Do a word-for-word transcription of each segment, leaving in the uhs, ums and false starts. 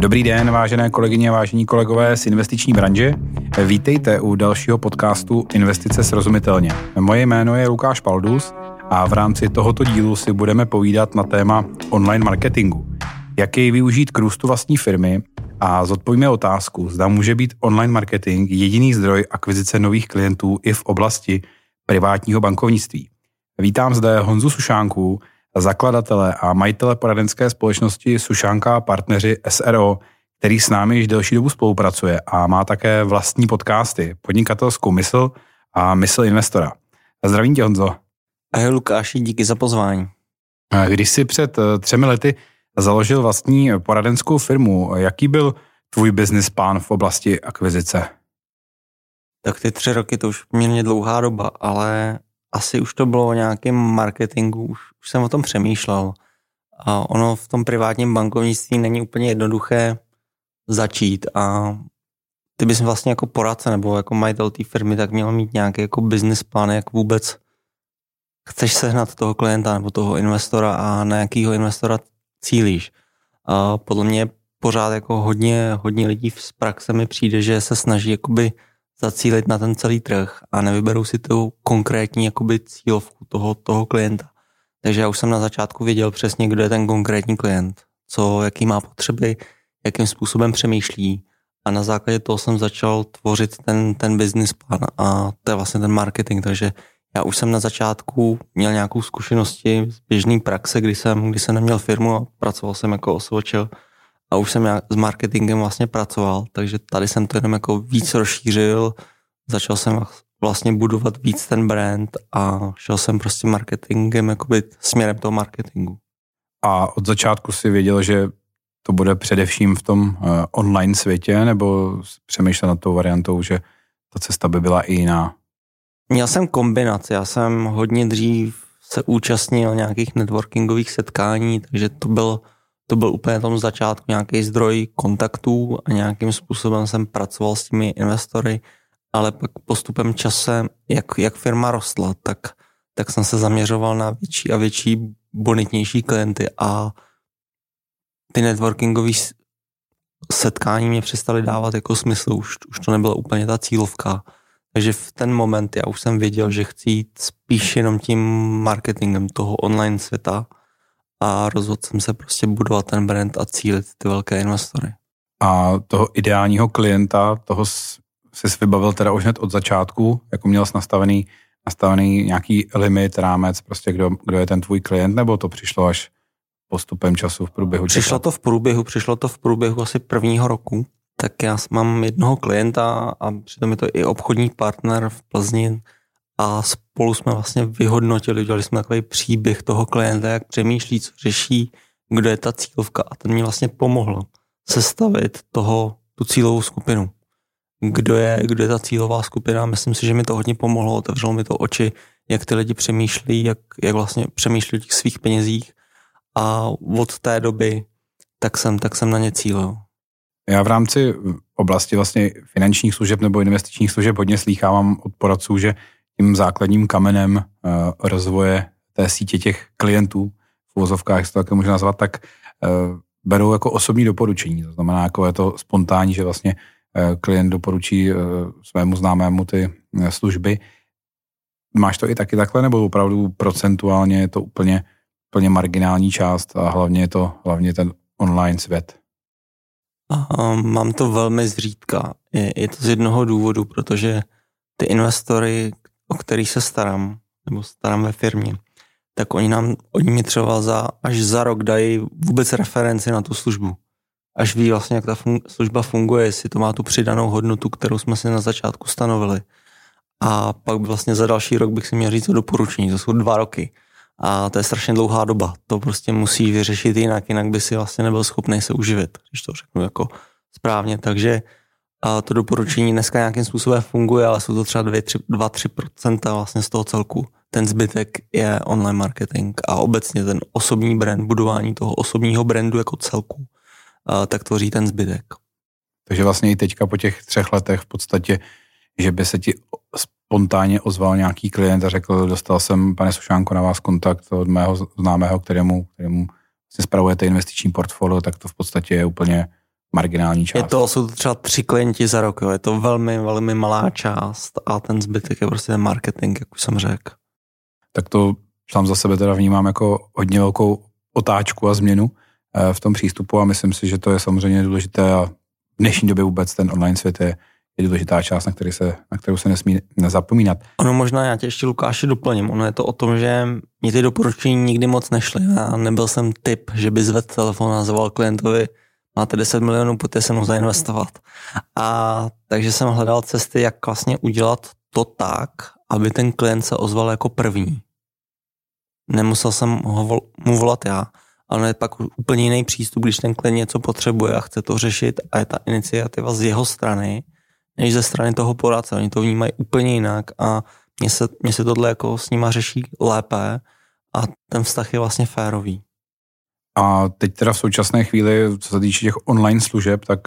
Dobrý den, vážené kolegyně a vážení kolegové z investiční branže. Vítejte u dalšího podcastu Investice srozumitelně. Moje jméno je Lukáš Paldus a v rámci tohoto dílu si budeme povídat na téma online marketingu. Jak jej využít k růstu vlastní firmy a zodpovíme otázku, zda může být online marketing jediný zdroj akvizice nových klientů i v oblasti privátního bankovnictví. Vítám zde Honzu Sušánku, zakladatele a majitele poradenské společnosti Sušánka a partneři S R O, který s námi již delší dobu spolupracuje a má také vlastní podcasty Podnikatelskou mysl a Mysl investora. Zdravím tě, Honzo. Ahoj Lukáši, díky za pozvání. Když jsi před třemi lety založil vlastní poradenskou firmu, jaký byl tvůj business plán v oblasti akvizice? Tak ty tři roky to už poměrně dlouhá doba, ale asi už to bylo o nějakém marketingu, už, už jsem o tom přemýšlel. A ono v tom privátním bankovnictví není úplně jednoduché začít a ty bys vlastně jako poradce nebo jako majitel té firmy tak měl mít nějaký jako business plán, jak vůbec chceš sehnat toho klienta nebo toho investora a na jakýho investora cílíš. A podle mě pořád jako hodně, hodně lidí z praxe mi přijde, že se snaží jakoby zacílit na ten celý trh a nevyberou si tu konkrétní jakoby cílovku toho, toho klienta. Takže já už jsem na začátku věděl přesně, kdo je ten konkrétní klient, co, jaký má potřeby, jakým způsobem přemýšlí a na základě toho jsem začal tvořit ten, ten business plán a to je vlastně ten marketing, takže já už jsem na začátku měl nějakou zkušenosti z běžné praxe, kdy jsem, kdy jsem neměl firmu a pracoval jsem jako osvočil a už jsem s marketingem vlastně pracoval, takže tady jsem to jenom jako víc rozšířil, začal jsem vlastně budovat víc ten brand a šel jsem prostě marketingem jakoby směrem toho marketingu. A od začátku si věděl, že to bude především v tom online světě, nebo přemýšlel nad tou variantou, že ta cesta by byla i jiná? Měl jsem kombinaci, já jsem hodně dřív se účastnil nějakých networkingových setkání, takže to byl, to byl úplně na tom začátku nějaký zdroj kontaktů a nějakým způsobem jsem pracoval s těmi investory, ale pak postupem čase, jak, jak firma rostla, tak, tak jsem se zaměřoval na větší a větší bonitnější klienty a ty networkingové setkání mě přestaly dávat jako smysl, už, už to nebyla úplně ta cílovka. Takže v ten moment já už jsem věděl, že chci jít spíš jenom tím marketingem toho online světa a rozhodl jsem se prostě budovat ten brand a cílit ty velké investory. A toho ideálního klienta, toho jsi vybavil teda už hned od začátku, jako měl jsi nastavený, nastavený nějaký limit, rámec, prostě kdo, kdo je ten tvůj klient, nebo to přišlo až postupem času v průběhu? Přišlo to v průběhu, přišlo to v průběhu asi prvního roku. Tak já mám jednoho klienta a přitom je to i obchodní partner v Plzni a spolu jsme vlastně vyhodnotili, udělali jsme takový příběh toho klienta, jak přemýšlí, co řeší, kdo je ta cílovka a ten mi vlastně pomohl sestavit toho, tu cílovou skupinu. Kdo je, kdo je ta cílová skupina, myslím si, že mi to hodně pomohlo, otevřelo mi to oči, jak ty lidi přemýšlí, jak, jak vlastně přemýšlí o těch svých penězích a od té doby tak jsem, tak jsem na ně cílil. Já v rámci oblasti vlastně finančních služeb nebo investičních služeb hodně slýchávám od poradců, že tím základním kamenem rozvoje té sítě těch klientů, v uvozovkách, jak se to také může nazvat, tak berou jako osobní doporučení. To znamená, jako je to spontánní, že vlastně klient doporučí svému známému ty služby. Máš to i taky takhle, nebo opravdu procentuálně je to úplně, úplně marginální část a hlavně je to hlavně ten online svět? Mám to velmi zřídka. Je, je to z jednoho důvodu, protože ty investory, o kterých se starám, nebo starám ve firmě, tak oni, nám, oni mi třeba za, až za rok dají vůbec referenci na tu službu. Až ví vlastně, jak ta fun, služba funguje, jestli to má tu přidanou hodnotu, kterou jsme si na začátku stanovili. A pak vlastně za další rok bych si měl říct o doporučení, to jsou dva roky. A to je strašně dlouhá doba. To prostě musí vyřešit jinak, jinak by si vlastně nebyl schopný se uživit, když to řeknu jako správně. Takže a to doporučení dneska nějakým způsobem funguje, ale jsou to třeba dva až tři procenta vlastně z toho celku. Ten zbytek je online marketing a obecně ten osobní brand, budování toho osobního brandu jako celku, a tak tvoří ten zbytek. Takže vlastně i teďka po těch třech letech v podstatě, že by se ti spontánně ozval nějaký klient a řekl, dostal jsem, pane Sušánko, na vás kontakt od mého známého, kterému, kterému si spravujete investiční portfolio, tak to v podstatě je úplně marginální část. Je to, jsou to třeba tři klienti za rok, jo. Je to velmi, velmi malá část a ten zbytek je prostě marketing, jak už jsem řekl. Tak to sám za sebe teda vnímám jako hodně velkou otáčku a změnu v tom přístupu a myslím si, že to je samozřejmě důležité a v dnešní době vůbec ten online svět je, je důležitá část, na, který se, na kterou se nesmí nezapomínat. Ono možná, já tě ještě, Lukáši, doplním. Ono je to o tom, že mě ty doporučení nikdy moc nešly. Já nebyl jsem typ, že by zvedl telefon a zavolal klientovi, máte deset milionů, pojďte se mnou zainvestovat. A takže jsem hledal cesty, jak vlastně udělat to tak, aby ten klient se ozval jako první. Nemusel jsem ho vol, mu volat já, ale je pak úplně jiný přístup, když ten klient něco potřebuje a chce to řešit a je ta iniciativa z jeho strany, než ze strany toho poradce. Oni to vnímají úplně jinak a mně se, mně se tohle jako s nima řeší lépe a ten vztah je vlastně férový. A teď teda v současné chvíli, co se týče těch online služeb, tak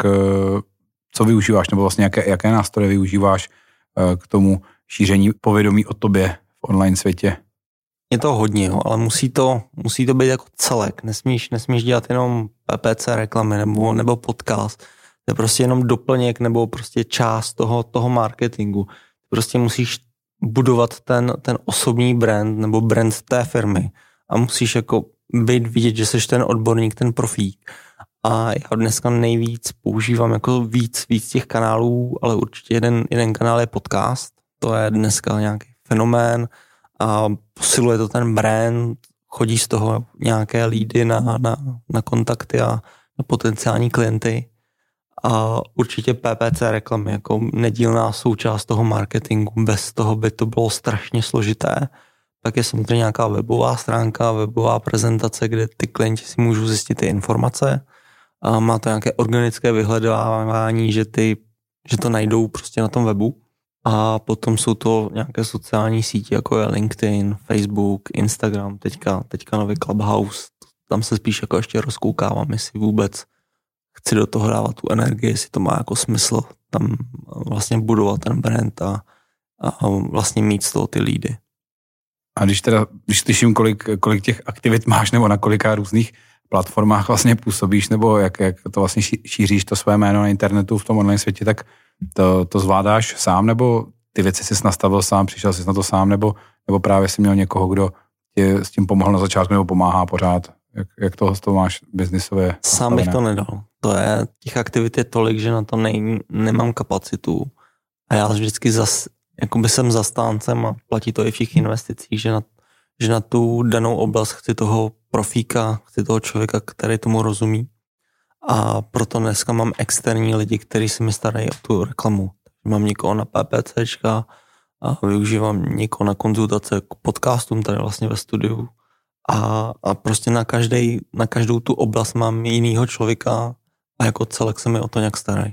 co využíváš, nebo vlastně jaké, jaké nástroje využíváš k tomu šíření povědomí o tobě v online světě? Je to hodně, jo, ale musí to, musí to být jako celek. Nesmíš, nesmíš dělat jenom P P C reklamy nebo, nebo podcast. To je prostě jenom doplněk nebo prostě část toho, toho marketingu. Prostě musíš budovat ten, ten osobní brand nebo brand té firmy a musíš jako být vidět, že jsi ten odborník, ten profík. A já dneska nejvíc používám jako víc, víc těch kanálů, ale určitě jeden, jeden kanál je podcast. To je dneska nějaký fenomén a posiluje to ten brand, chodí z toho nějaké lídy na, na, na kontakty a na potenciální klienty. A určitě P P C reklamy jako nedílná součást toho marketingu. Bez toho by to bylo strašně složité. Tak je samozřejmě nějaká webová stránka, webová prezentace, kde ty klienti si můžou zjistit ty informace. A má to nějaké organické vyhledávání, že, ty, že to najdou prostě na tom webu. A potom jsou to nějaké sociální sítě, jako je LinkedIn, Facebook, Instagram, teďka, teďka nový Clubhouse. Tam se spíš jako ještě rozkoukávám, jestli vůbec chci do toho dávat tu energii, jestli to má jako smysl tam vlastně budovat ten brand a, a vlastně mít z toho ty lídy. A když teda, když slyším, kolik, kolik těch aktivit máš, nebo na kolika různých platformách vlastně působíš, nebo jak, jak to vlastně šíříš to své jméno na internetu v tom online světě, tak to, to zvládáš sám, nebo ty věci jsi nastavil sám, přišel jsi na to sám, nebo, nebo právě jsi měl někoho, kdo ti s tím pomohl na začátku, nebo pomáhá pořád? Jak, jak toho z toho máš biznisově? Sám bych to nedal. To je, těch aktivit je tolik, že na to nej, nemám kapacitu. A já vždycky zas, jakoby jsem zastáncem a platí to i v těch investicích, že na, že na tu danou oblast chci toho profíka, chci toho člověka, který tomu rozumí. A proto dneska mám externí lidi, kteří si mi starají o tu reklamu. Mám někoho na PPCčka a využívám někoho na konzultace k podcastům tady vlastně ve studiu. A, a prostě na, každej, na každou tu oblast mám jinýho člověka a jako celek se mi o to nějak starají.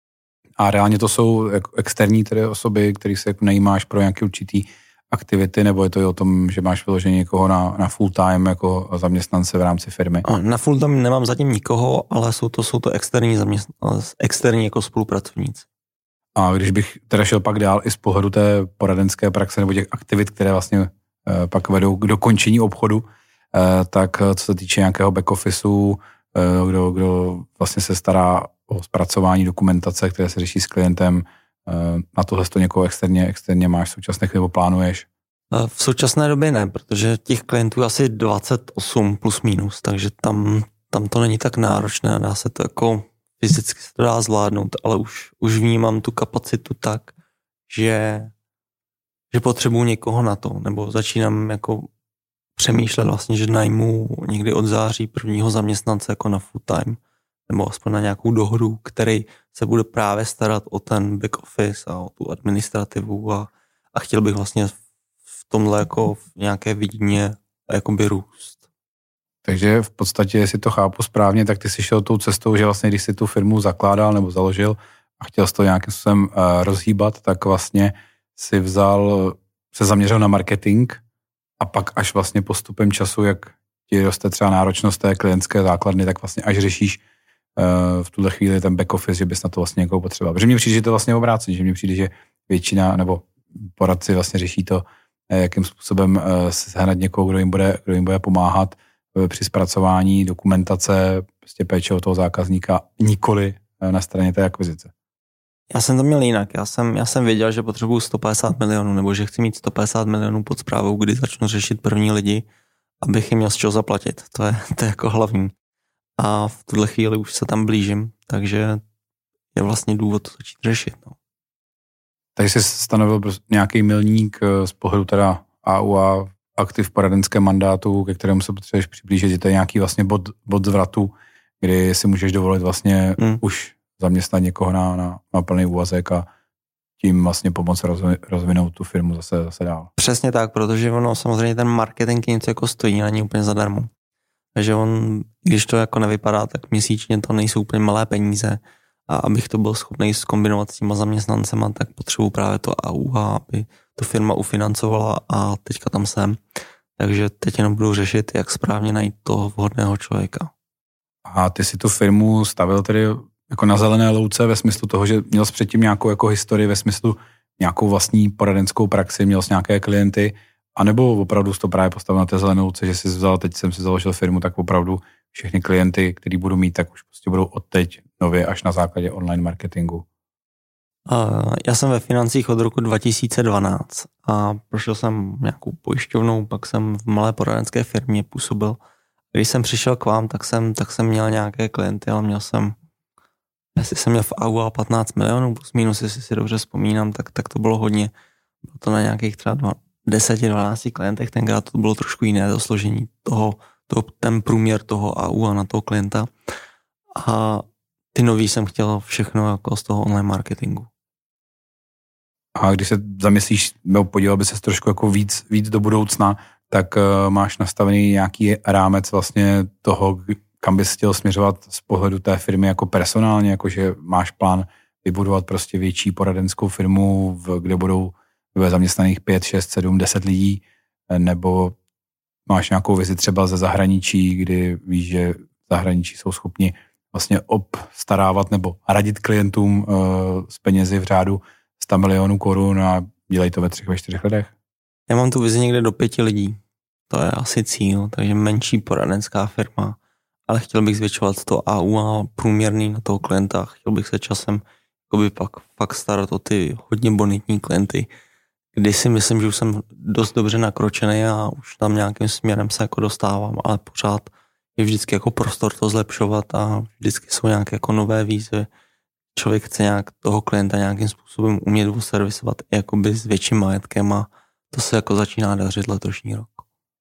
A reálně to jsou externí tedy osoby, kterých se jako najímáš pro nějaké určitý aktivity, nebo je to i o tom, že máš vyloženě někoho na, na full time jako zaměstnance v rámci firmy? Na full time nemám zatím nikoho, ale jsou to, jsou to externí zaměstnanci, externí jako spolupracovníci. A když bych teda šel pak dál i z pohledu té poradenské praxe nebo těch aktivit, které vlastně eh, pak vedou k dokončení obchodu, eh, tak co se týče nějakého back officeu, eh, kdo, kdo vlastně se stará o zpracování dokumentace, které se řeší s klientem, eh, na tohle to někoho externě, externě máš v současné chvíli nebo plánuješ? V současné době ne, protože těch klientů je asi dvacet osm plus minus, takže tam, tam to není tak náročné, dá se to jako fyzicky se to dá zvládnout, ale už, už vnímám tu kapacitu tak, že, že potřebuji někoho na to, nebo začínám jako přemýšlet vlastně, že najmu někdy od září prvního zaměstnance jako na full time, nebo aspoň na nějakou dohodu, který se bude právě starat o ten back office a o tu administrativu a, a chtěl bych vlastně v tomhle jako v nějaké vidině jakoby růst. Takže v podstatě, jestli to chápu správně, tak ty jsi šel tou cestou, že vlastně, když jsi tu firmu zakládal nebo založil a chtěl jsi to nějakým způsobem rozhýbat, tak vlastně si vzal, se zaměřil na marketing a pak až vlastně postupem času, jak ti roste třeba náročnost té klientské základny, tak vlastně až řešíš v tuhle chvíli ten back office, že bys na to vlastně někoho potřeboval. Protože mně přijde, že to vlastně obráceně, že mně přijde, že většina nebo poradci vlastně řeší to, jakým způsobem sehnat někoho, kdo jim bude, kdo jim bude pomáhat při zpracování dokumentace, prostě péče o toho zákazníka, nikoli na straně té akvizice. Já jsem to měl jinak. Já jsem, já jsem věděl, že potřebuju sto padesát milionů, nebo že chci mít sto padesát milionů pod správou, kdy začnu řešit první lidi, abych jim měl z čeho zaplatit. To je, to je jako hlavní. A v tuhle chvíli už se tam blížím, takže je vlastně důvod to začít řešit. No. Takže jsi stanovil nějaký milník z pohledu teda A U A aktiv poradenském mandátu, ke kterému se potřebuješ přiblížit, že to je nějaký vlastně bod, bod zvratu, kdy si můžeš dovolit vlastně hmm. už zaměstnat někoho na, na, na plný úvazek a tím vlastně pomoct rozvinout tu firmu zase, zase dál. Přesně tak, protože ono samozřejmě ten marketing něco jako stojí, není úplně zadarmo. Takže on, když to jako nevypadá, tak měsíčně to nejsou úplně malé peníze a abych to byl schopný zkombinovat s těma zaměstnancema, tak potřebuji právě to A U A, aby to firma ufinancovala a teďka tam jsem. Takže teď jenom budu řešit, jak správně najít toho vhodného člověka. A ty si tu firmu stavil tedy jako na zelené louce ve smyslu toho, že měl jsi předtím nějakou jako historii ve smyslu nějakou vlastní poradenskou praxi, měl jsi nějaké klienty, anebo opravdu jsi to právě postavil na té zelené louce, že jsi vzal, teď jsem si založil firmu, tak opravdu všechny klienty, který budu mít, tak už prostě budou od teď nově až na základě online marketingu. Uh, já jsem ve financích od roku dva tisíce dvanáct a prošel jsem nějakou pojišťovnou, pak jsem v malé poradenské firmě působil. Když jsem přišel k vám, tak jsem, tak jsem měl nějaké klienty, ale měl jsem, jestli jsem měl v A U A patnáct milionů, plus minus, jestli si dobře vzpomínám, tak, tak to bylo hodně. Bylo to na nějakých třeba deset dvanáct klientech, tenkrát to bylo trošku jiné, to složení toho, toho, ten průměr toho A U A na toho klienta. A ty nový jsem chtěl všechno jako z toho online marketingu. A když se zamyslíš, nebo podíval by se trošku jako víc, víc do budoucna, tak uh, máš nastavený nějaký rámec vlastně toho, kam bys chtěl směřovat z pohledu té firmy jako personálně, jakože máš plán vybudovat prostě větší poradenskou firmu, v, kde budou bude zaměstnaných pět, šest, sedm, deset lidí, nebo máš nějakou vizi třeba ze zahraničí, kdy víš, že zahraničí jsou schopni vlastně obstarávat nebo radit klientům uh, z penězi v řádu sto milionů korun a dělají to ve třech, ve čtyřech letech? Já mám tu vizi někde do pěti lidí. To je asi cíl, takže menší poradenská firma. Ale chtěl bych zvětšovat to A U A průměrný na toho klienta. Chtěl bych se časem jakoby pak fakt starat o ty hodně bonitní klienty, kdy si myslím, že už jsem dost dobře nakročený a už tam nějakým směrem se jako dostávám, ale pořád je vždycky jako prostor to zlepšovat a vždycky jsou nějaké jako nové výzvy. Člověk chce nějak toho klienta nějakým způsobem umět servisovat jakoby s větším majetkem a to se jako začíná dařit letošní rok.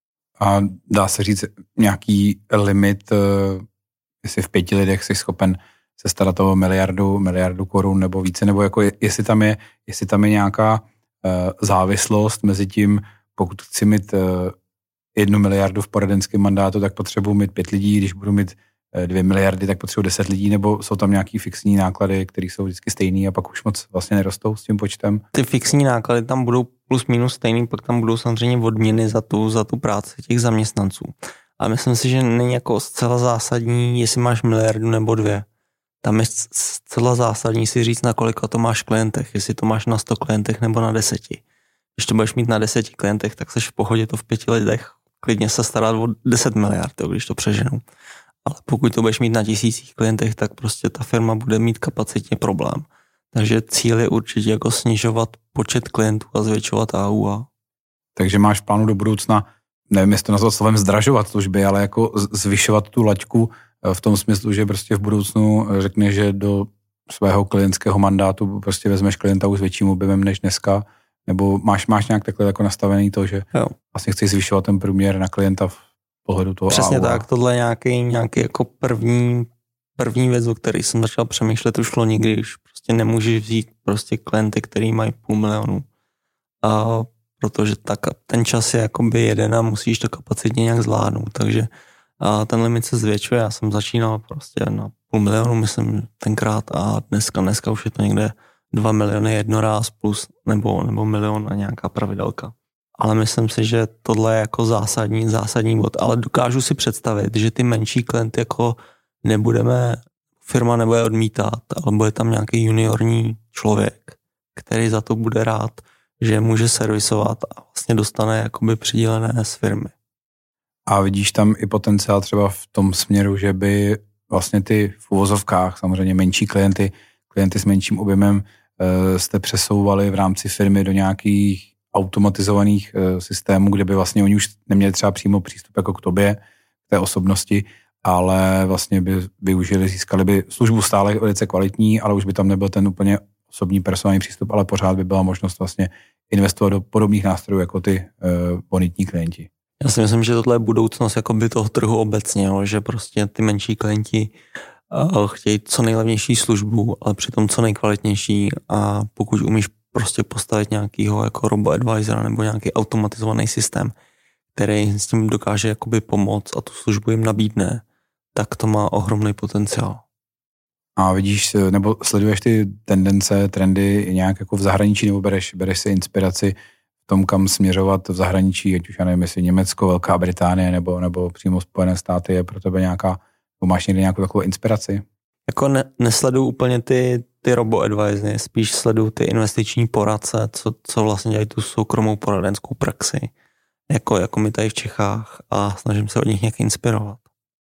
A dá se říct nějaký limit, jestli v pěti lidech jsi schopen se starat o miliardu, miliardu korun nebo více, nebo jako jestli tam je, jestli tam je nějaká závislost mezi tím, pokud chci mít jednu miliardu v poradenském mandátu, tak potřebuji mít pět lidí, když budu mít dvě miliardy, tak potřebuji deset lidí, nebo jsou tam nějaký fixní náklady, které jsou vždycky stejný a pak už moc vlastně nerostou s tím počtem? Ty fixní náklady tam budou plus minus stejný, pak tam budou samozřejmě odměny za tu, za tu práci těch zaměstnanců. A myslím si, že není jako zcela zásadní, jestli máš miliardu nebo dvě. Tam je zcela zásadní si říct, na kolika to máš klientech, jestli to máš na sto klientech nebo na deseti. Když to budeš mít na deseti klientech, tak seš v pohodě to v pěti lidech klidně se starat o deset miliard, když to přeženou. Ale pokud to budeš mít na tisících klientech, tak prostě ta firma bude mít kapacitně problém. Takže cíl je určitě jako snižovat počet klientů a zvětšovat A U A. Takže máš v plánu do budoucna, nevím, jestli to nazvat slovem zdražovat služby, ale jako zvyšovat tu laťku v tom smyslu, že prostě v budoucnu řekne, že do svého klientského mandátu prostě vezmeš klienta už s větším objemem než dneska, nebo máš, máš nějak takhle jako nastavený to, že jo. Vlastně chceš zvyšovat ten průměr na klienta v pohledu toho Přesně A U A. Tak, tohle je nějaký, nějaký jako první, první věc, o který jsem začal přemýšlet už loni, když prostě nemůžeš vzít prostě klienty, který mají půl milionu. A protože tak, ten čas je jakoby jeden a musíš to kapacitně nějak zvládnout, takže a ten limit se zvětšuje. Já jsem začínal prostě na půl milionu, myslím, tenkrát a dneska, dneska už je to někde dva miliony jednoráz plus nebo, nebo milion a nějaká pravidelka. Ale myslím si, že tohle je jako zásadní, zásadní bod. Ale dokážu si představit, že ty menší klienty jako nebudeme, firma nebude odmítat, ale bude tam nějaký juniorní člověk, který za to bude rád, že může servisovat a vlastně dostane jakoby přidělené z firmy. A vidíš tam i potenciál třeba v tom směru, že by vlastně ty v uvozovkách, samozřejmě menší klienty, klienty s menším objemem jste přesouvali v rámci firmy do nějakých automatizovaných systémů, kde by vlastně oni už neměli třeba přímo přístup jako k tobě, k té osobnosti, ale vlastně by využili, získali by službu stále velice kvalitní, ale už by tam nebyl ten úplně osobní personální přístup, ale pořád by byla možnost vlastně investovat do podobných nástrojů jako ty uh, bonitní klienti. Já si myslím, že tohle je budoucnost jakoby toho trhu obecně, jo, že prostě ty menší klienti uh, chtějí co nejlevnější službu, ale přitom co nejkvalitnější, a pokud umíš prostě postavit nějakýho jako robo-advisora nebo nějaký automatizovaný systém, který s tím dokáže jakoby pomoct a tu službu jim nabídne, tak to má ohromný potenciál. A vidíš, nebo sleduješ ty tendence, trendy nějak jako v zahraničí, nebo bereš, bereš si inspiraci v tom, kam směřovat v zahraničí, ať už já nevím, jestli Německo, Velká Británie, nebo, nebo přímo Spojené státy, je pro tebe nějaká, máš někdy nějakou takovou inspiraci? Jako ne, nesleduju úplně ty, ty robo-advisory, spíš sleduju ty investiční poradce, co, co vlastně dělají tu soukromou poradenskou praxi, jako, jako my tady v Čechách, a snažím se od nich nějak inspirovat.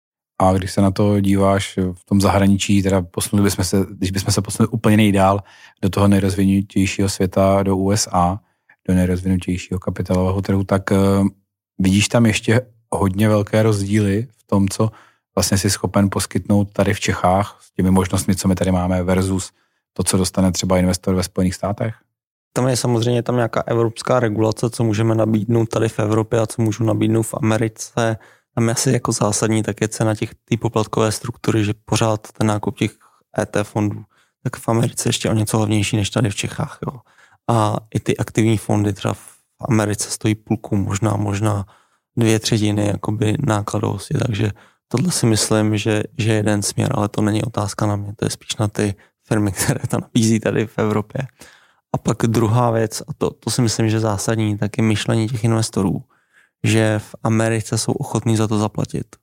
A když se na to díváš v tom zahraničí, teda posunuli bychom se, když bychom se posunuli úplně nejdál do toho nejrozvinutějšího světa, do U S A, do nejrozvinutějšího kapitálového trhu, tak uh, vidíš tam ještě hodně velké rozdíly v tom, co vlastně si schopen poskytnout tady v Čechách s těmi možnostmi, co my tady máme, versus to, co dostane třeba investor ve Spojených státech? Tam je samozřejmě tam nějaká evropská regulace, co můžeme nabídnout tady v Evropě a co můžu nabídnout v Americe. Tam je asi jako zásadní také cena těch ty poplatkové struktury, že pořád ten nákup těch E T fondů, tak v Americe ještě o něco hlavnější než tady v Čechách. Jo. A i ty aktivní fondy třeba v Americe stojí půlku, možná, možná dvě třetiny jakoby nákladovosti, takže tohle si myslím, že, že je jeden směr, ale to není otázka na mě, to je spíš na ty firmy, které to nabízí tady v Evropě. A pak druhá věc, a to, to si myslím, že zásadní, tak je myšlení těch investorů, že v Americe jsou ochotní za to zaplatit.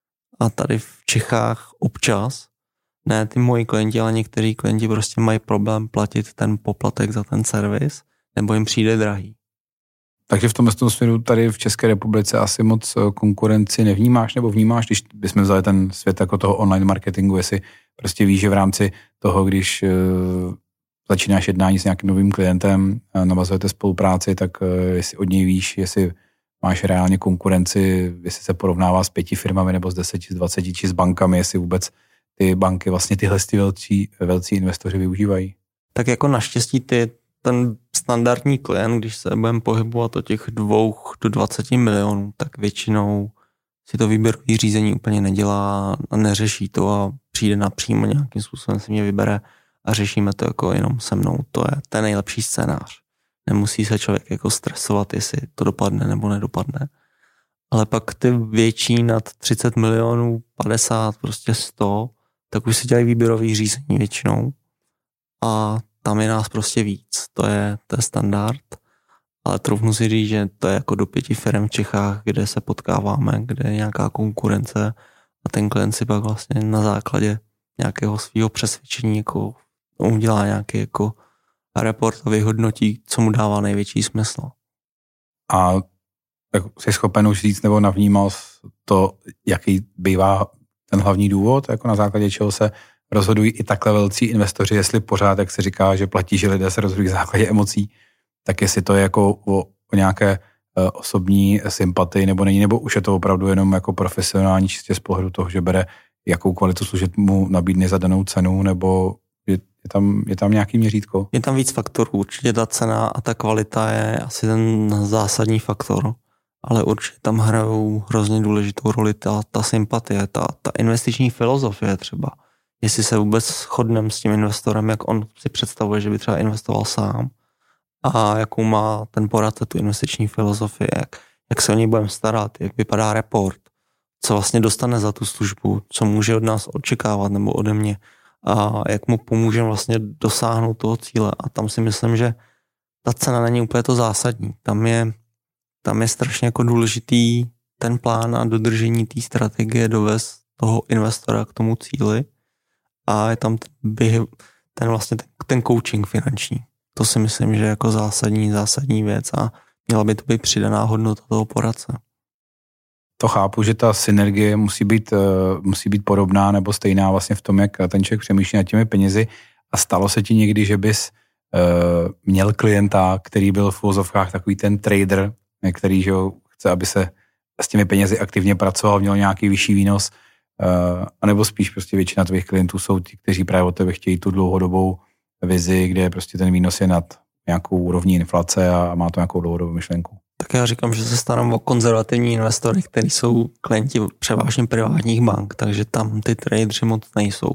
A tady v Čechách občas, ne ty moji klienti, ale někteří klienti prostě mají problém platit ten poplatek za ten servis, nebo jim přijde drahý. Takže v tomhle směru tady v České republice asi moc konkurenci nevnímáš, nebo vnímáš, když bychom vzali ten svět jako toho online marketingu, jestli prostě víš, že v rámci toho, když uh, začínáš jednání s nějakým novým klientem, uh, navazujete spolupráci, tak uh, jestli od něj víš, jestli máš reálně konkurenci, jestli se porovnává s pěti firmami nebo s deseti, s dvaceti, či s bankami, jestli vůbec ty banky vlastně tyhle ty velcí, velcí investoři využívají. Tak jako naštěstí ty, ten standardní klient, když se budeme pohybovat od těch dvou do dvaceti milionů, tak většinou si to výběrové řízení úplně nedělá a neřeší to a přijde napřímo nějakým způsobem, si mě vybere a řešíme to jako jenom se mnou. To je ten nejlepší scénář. Nemusí se člověk jako stresovat, jestli to dopadne nebo nedopadne. Ale pak ty větší nad třicet milionů, padesát, prostě sto, tak už si dělají výběrový řízení většinou. A tam je nás prostě víc. To je, to je standard. Ale troufnu si říct, že to je jako do pěti firm v Čechách, kde se potkáváme, kde je nějaká konkurence a ten klient si pak vlastně na základě nějakého svého přesvědčení jako udělá nějaký jako report a vyhodnotí, co mu dává největší smysl. A tak jsi schopen už říct nebo navnímal to, jaký bývá ten hlavní důvod, jako na základě čeho se rozhodují i takhle velcí investoři, jestli pořád, jak se říká, že platí, že lidé se rozhodují v základě emocí, tak jestli to je jako o, o nějaké uh, osobní sympatii nebo není, nebo už je to opravdu jenom jako profesionální čistě z pohledu toho, že bere jakou kvalitu služeb mu nabídne za danou cenu, nebo je, je, tam, je tam nějaký měřítko? Je tam víc faktorů. Určitě ta cena a ta kvalita je asi ten zásadní faktor, ale určitě tam hrajou hrozně důležitou roli ta, ta sympatie, ta, ta investiční filozofie třeba. Jestli se vůbec shodneme s tím investorem, jak on si představuje, že by třeba investoval sám a jakou má ten poradce tu investiční filozofii, jak, jak se o něj budeme starat, jak vypadá report, co vlastně dostane za tu službu, co může od nás očekávat nebo ode mě a jak mu pomůžeme vlastně dosáhnout toho cíle. A tam si myslím, že ta cena není úplně to zásadní. Tam je, tam je strašně jako důležitý ten plán a dodržení té strategie dovést toho investora k tomu cíli a je tam ten, ten vlastně ten, ten coaching finanční. To si myslím, že je jako zásadní, zásadní věc a měla by to být přidaná hodnota toho poradce. to chápu, že ta synergie musí být, musí být podobná nebo stejná vlastně v tom, jak ten člověk přemýšlí nad těmi penězi. A stalo se ti někdy, že bys uh, měl klienta, který byl v uvozovkách takový ten trader, který že jo, chce, aby se s těmi penězi aktivně pracoval, měl nějaký vyšší výnos, uh, anebo spíš prostě většina tvých klientů jsou ti, kteří právě od tebe chtějí tu dlouhodobou vizi, kde prostě ten výnos je nad nějakou úrovní inflace a má to nějakou dlouhodobou myšlenku. Tak já říkám, že se starám o konzervativní investory, kteří jsou klienti převážně privátních bank, takže tam ty tradeři moc nejsou.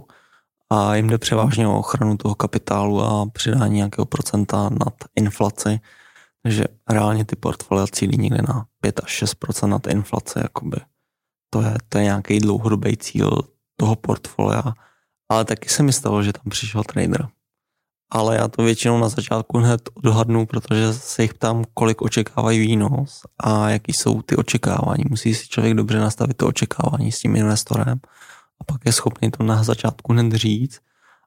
A jim jde převážně o ochranu toho kapitálu a přidání nějakého procenta nad inflaci. Takže reálně ty portfolia cílí někde na pět až šest procent nad inflaci. Jakoby. To je, to je nějaký dlouhodobý cíl toho portfolia. Ale taky se mi stalo, že tam přišel trader. Ale já to většinou na začátku hned odhadnu, protože se jich ptám, kolik očekávají výnos a jaký jsou ty očekávání. Musí si člověk dobře nastavit to očekávání s tím investorem a pak je schopný to na začátku hned říct.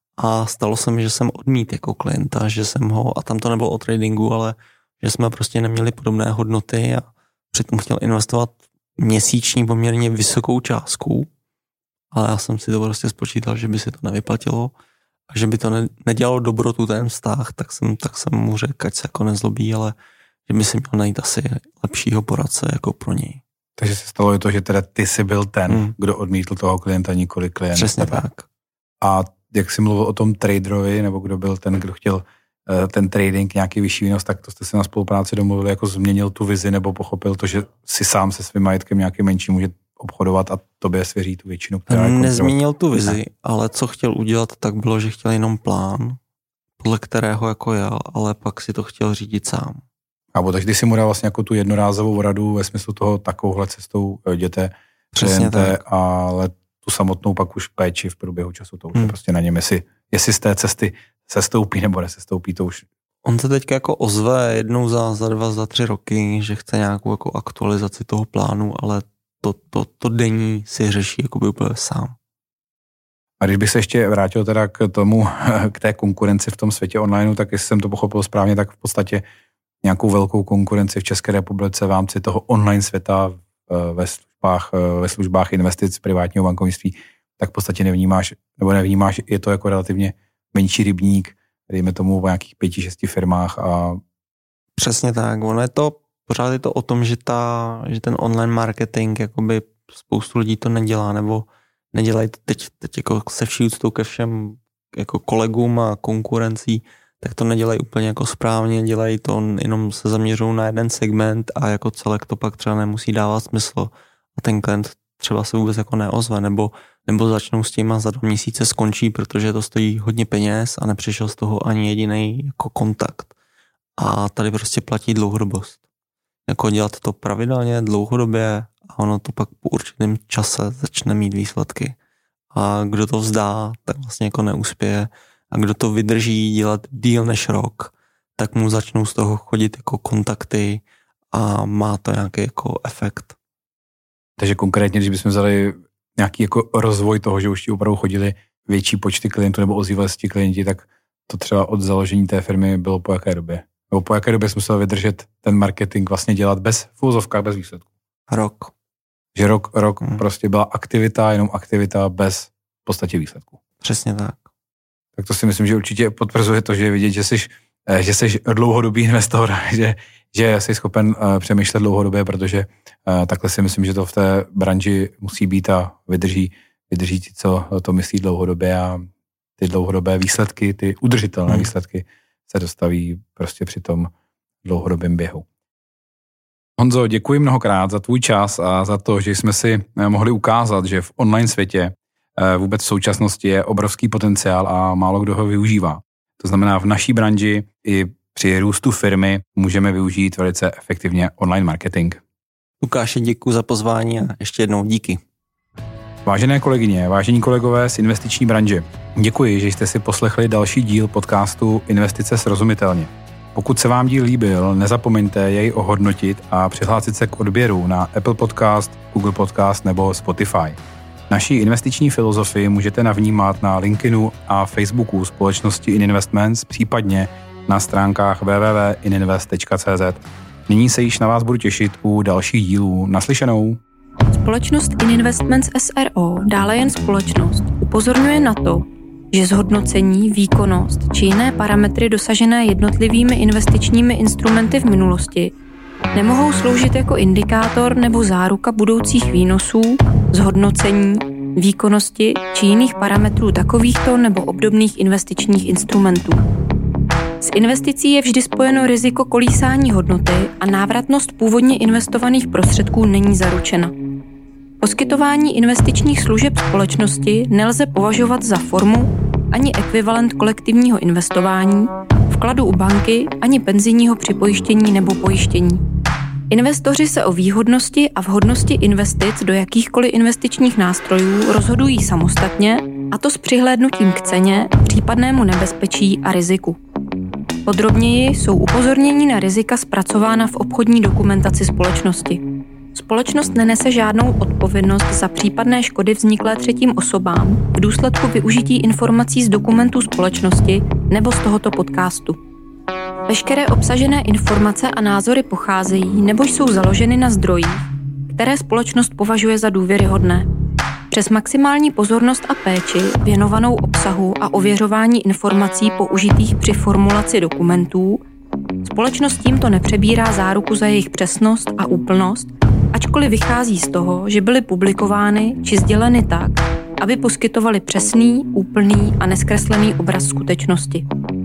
A stalo se mi, že jsem odmít jako klienta, že jsem ho, a tam to nebylo o tradingu, ale že jsme prostě neměli podobné hodnoty a přitom chtěl investovat měsíční poměrně vysokou částku, ale já jsem si to prostě spočítal, že by se to nevyplatilo a že by to ne, nedělalo dobrotu ten vztah, tak jsem, tak jsem mu řekl, ať se jako nezlobí, ale že by si měl najít asi lepšího poradce jako pro něj. Takže se stalo to, že teda ty jsi byl ten, hmm. kdo odmítl toho klienta, nikoli klient. Přesně tebe. Tak. A jak jsi mluvil o tom traderovi, nebo kdo byl ten, kdo chtěl uh, ten trading, nějaký vyšší výnos, tak to jste se na spolupráci domluvili, jako změnil tu vizi, nebo pochopil to, že si sám se svým majetkem nějaký menší může obchodovat a tobě svěří tu většinu, která je nezmínil tu vizi, ne. Ale co chtěl udělat, tak bylo, že chtěl jenom plán, podle kterého jako jel, ale pak si to chtěl řídit sám. A takže ty si mu dal vlastně jako tu jednorázovou radu ve smyslu toho takovouhle cestou jděte, přijente, ale tu samotnou pak už péči v průběhu času, to už hmm. je prostě na něm, jestli, jestli z té cesty sestoupí nebo nesestoupí, to už. On se teďka jako ozve jednou za, za dva, za tři roky, že chce nějakou jako aktualizaci toho plánu, ale to, to, to denní si řeší jakoby úplně sám. A když bych se ještě vrátil teda k tomu, k té konkurenci v tom světě online, tak jestli jsem to pochopil správně, tak v podstatě nějakou velkou konkurenci v České republice v rámci toho online světa ve službách, ve službách investic privátního bankovnictví, tak v podstatě nevnímáš, nebo nevnímáš, je to jako relativně menší rybník, dejme tomu v nějakých pěti, šesti firmách. A... Přesně tak, ono je to, pořád je to o tom, že, ta, že ten online marketing, jakoby spoustu lidí to nedělá, nebo nedělají to teď, teď jako se vší úctou ke všem jako kolegům a konkurencí, tak to nedělají úplně jako správně, dělají to, jenom se zaměřují na jeden segment a jako celek to pak třeba nemusí dávat smysl a ten klient třeba se vůbec jako neozve, nebo, nebo začnou s tím a za dva měsíce skončí, protože to stojí hodně peněz a nepřišel z toho ani jediný jako kontakt. A tady prostě platí dlouhodobost. Jako dělat to pravidelně, dlouhodobě a ono to pak po určitém čase začne mít výsledky. A kdo to vzdá, tak vlastně jako neuspěje. A kdo to vydrží dělat díl než rok, tak mu začnou z toho chodit jako kontakty a má to nějaký jako efekt. Takže konkrétně, když bychom vzali nějaký jako rozvoj toho, že už ti opravdu chodili větší počty klientů nebo ozývali si klienti, tak to třeba od založení té firmy bylo po jaké době? Nebo po jaké době jsi musel vydržet ten marketing vlastně dělat bez fúzovka, bez výsledku? Rok. Že rok, rok hmm. prostě byla aktivita, jenom aktivita bez v podstatě výsledku. Přesně tak. Tak to si myslím, že určitě potvrzuje to, že je vidět, že jsi, že jsi dlouhodobý investor, že, že jsi schopen uh, přemýšlet dlouhodobě, protože uh, takhle si myslím, že to v té branži musí být a vydrží, vydrží ti, co to myslí dlouhodobě a ty dlouhodobé výsledky, ty udržitelné hmm. výsledky se dostaví prostě při tom dlouhodobém běhu. Honzo, děkuji mnohokrát za tvůj čas a za to, že jsme si mohli ukázat, že v online světě vůbec v současnosti je obrovský potenciál a málo kdo ho využívá. To znamená, v naší branži i při růstu firmy můžeme využít velice efektivně online marketing. Lukáši, děkuji za pozvání a ještě jednou díky. Vážené kolegyně, vážení kolegové z investiční branže, děkuji, že jste si poslechli další díl podcastu Investice srozumitelně. Pokud se vám díl líbil, nezapomeňte jej ohodnotit a přihlásit se k odběru na Apple Podcast, Google Podcast nebo Spotify. Naší investiční filozofii můžete navnímat na LinkedInu a Facebooku společnosti Ininvestments, případně na stránkách w w w tečka ininvest tečka c z. Nyní se již na vás budu těšit u dalších dílů. Naslyšenou. Společnost Ininvestments S R O, dále jen společnost, upozorňuje na to, že zhodnocení, výkonnost či jiné parametry dosažené jednotlivými investičními instrumenty v minulosti nemohou sloužit jako indikátor nebo záruka budoucích výnosů, zhodnocení, výkonnosti či jiných parametrů takovýchto nebo obdobných investičních instrumentů. S investicí je vždy spojeno riziko kolísání hodnoty a návratnost původně investovaných prostředků není zaručena. Poskytování investičních služeb společnosti nelze považovat za formu ani ekvivalent kolektivního investování, vkladu u banky ani penzijního připojištění nebo pojištění. Investoři se o výhodnosti a vhodnosti investic do jakýchkoliv investičních nástrojů rozhodují samostatně, a to s přihlédnutím k ceně, případnému nebezpečí a riziku. Podrobněji jsou upozornění na rizika zpracována v obchodní dokumentaci společnosti. Společnost nenese žádnou odpovědnost za případné škody vzniklé třetím osobám v důsledku využití informací z dokumentů společnosti nebo z tohoto podcastu. Veškeré obsažené informace a názory pocházejí nebo jsou založeny na zdrojích, které společnost považuje za důvěryhodné. Přes maximální pozornost a péči věnovanou obsahu a ověřování informací použitých při formulaci dokumentů, společnost tímto nepřebírá záruku za jejich přesnost a úplnost, ačkoliv vychází z toho, že byly publikovány či sděleny tak, aby poskytovaly přesný, úplný a neskreslený obraz skutečnosti.